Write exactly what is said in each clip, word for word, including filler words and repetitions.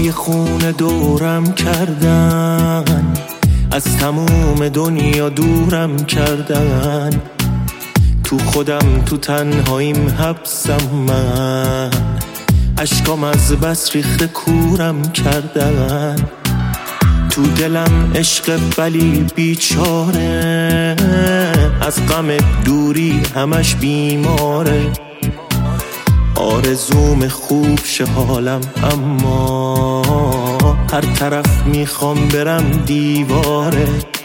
های خون دورم کردن، از تموم دنیا دورم کردن. تو خودم تو تنهاییم حبسم من، اشکام از بس ریخته کورم کردن. تو دلم عشق ولی بیچاره، از غم دوری همش بیماره. آرزوم خوب شه حالم، اما هر طرف میخوام برم دیواره.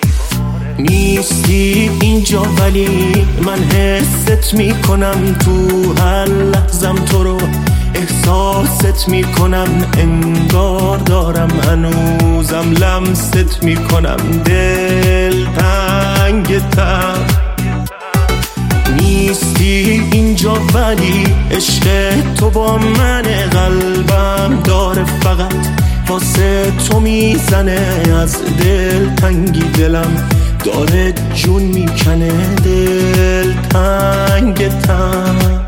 نیستی اینجا ولی من حست میکنم، تو هر لحظم تو رو احساست میکنم. انگار دارم هنوزم لمست میکنم، دل تنگ تر. نیستی اینجا ولی عشق تو با من، قلبم داره فقط واسه تو میزنه. از دل تنگی دلم داره جون میکنه، دل تنگ تر.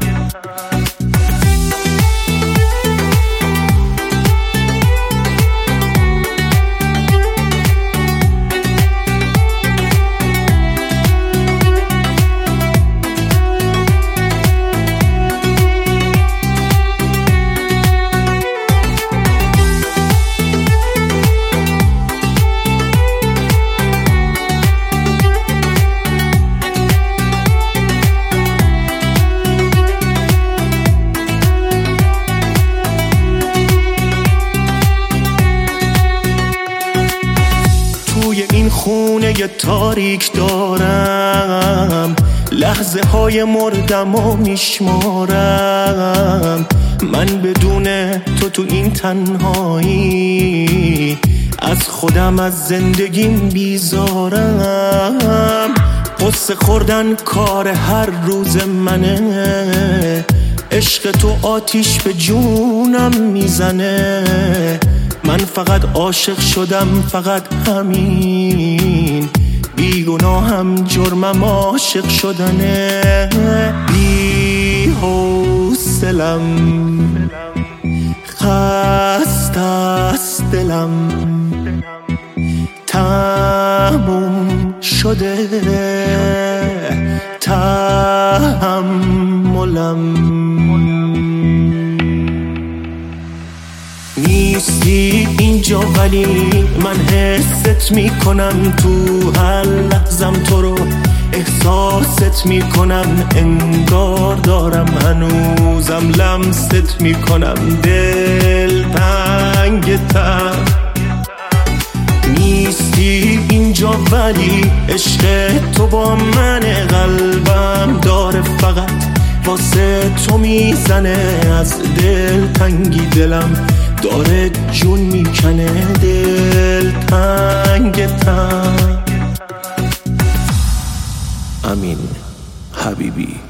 این خونه ی تاریک دارم، لحظه های مردم و میشمارم. من بدون تو تو این تنهایی، از خودم از زندگیم بیزارم. قصه خوردن کار هر روز منه، عشق تو آتیش به جونم میزنه. من فقط عاشق شدم، فقط همین. بیگناهم جرمم عاشق شدنه. بی حوصلم، خسته است دلم، تموم شده تحملم. نیستی اینجا ولی من حست میکنم، تو هر لحظم تو رو احساست میکنم. انگار دارم هنوزم لمست میکنم، دل تنگ تر. نیستی اینجا ولی عشق تو با من، قلبم داره فقط واسه تو میزنه. از دل تنگی دلم داره جون میکنه، دل تنگ تر. امین حبیبی.